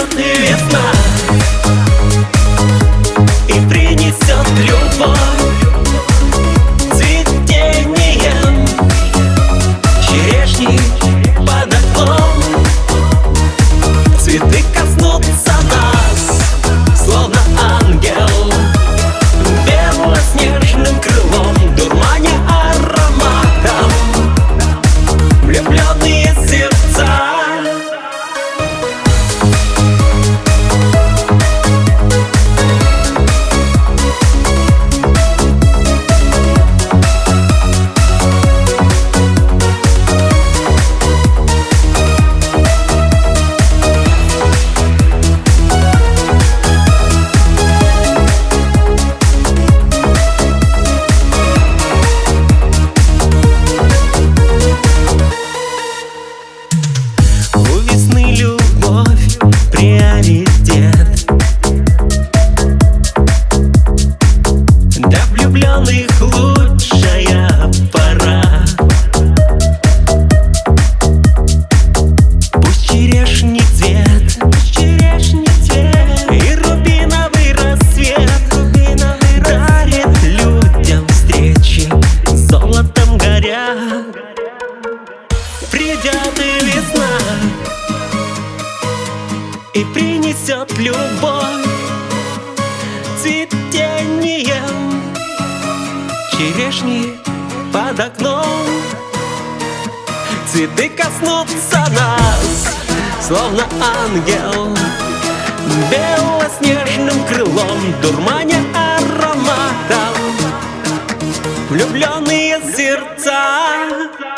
придет весна и принесет любовь цветением черешни под окном. Цветы коснутся нас, словно ангел, белоснежным крылом, дурманя ароматом влюбленные сердца. Любовь — приоритет. Для влюбленных лучшая пора. Пусть черешний цвет и рубиновый рассвет дарит людям встречи, золотом горя. Придет и весна и принесет любовь цветением черешни под окном. Цветы коснутся нас, словно ангел, белоснежным крылом, дурманя ароматом влюбленные сердца.